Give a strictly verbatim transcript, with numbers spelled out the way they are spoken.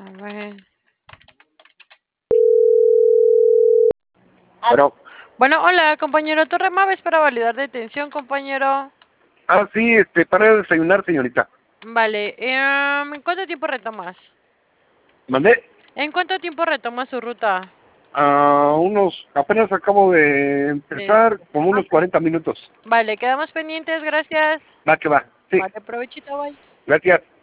A ver. Bueno, Bueno, hola, compañero. ¿Tú remabes para validar detención, compañero? ah, sí, este, para desayunar, señorita. Vale. em, ¿En cuánto tiempo retomas? ¿Mandé? ¿En cuánto tiempo retomas su ruta? A unos, apenas acabo de De... empezar, como unos Ok. cuarenta minutos. Vale, quedamos pendientes. Gracias. Va que va, sí, Vale, provechito, bye. gracias.